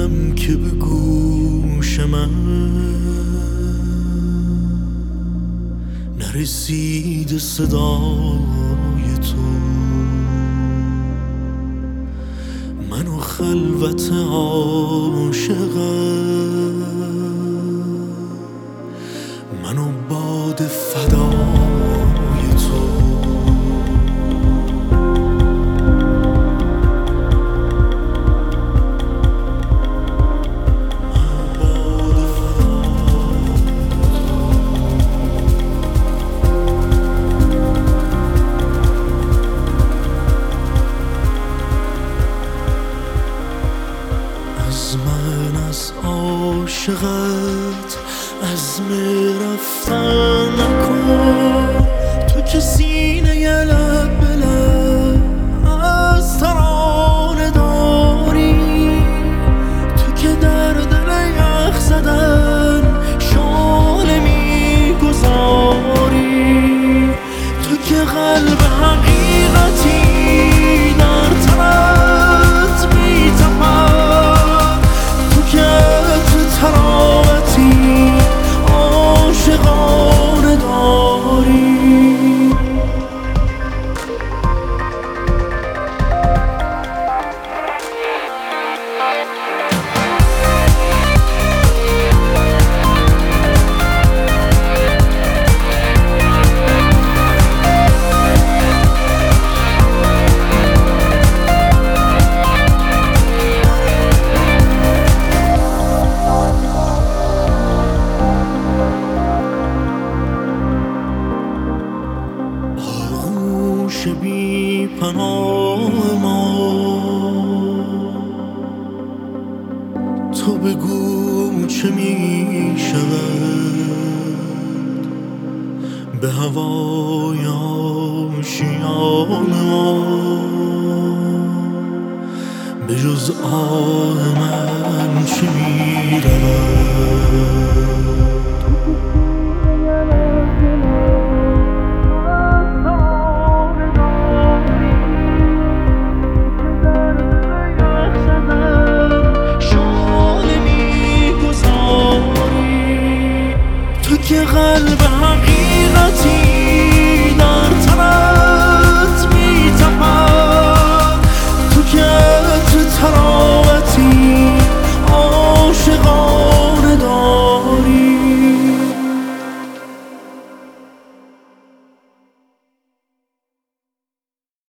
میگم که به گوش من نرسید صدای تو. منو خلوت عاشقم، منو باد فدای تو. از من، از عاشقت عزم رفتن نکن. تو که سینه لب به لب از ترانه داری، تو که در دل یخ زدن شعله میگذاری، تو که قلب حقیقتی در تنت میتپد، تو که تو تراوتی عاشقانه داری. آغوش بی پناه ما، تو بگو چه می شود به هوای آشیان ما، به جز آه من چه می رود.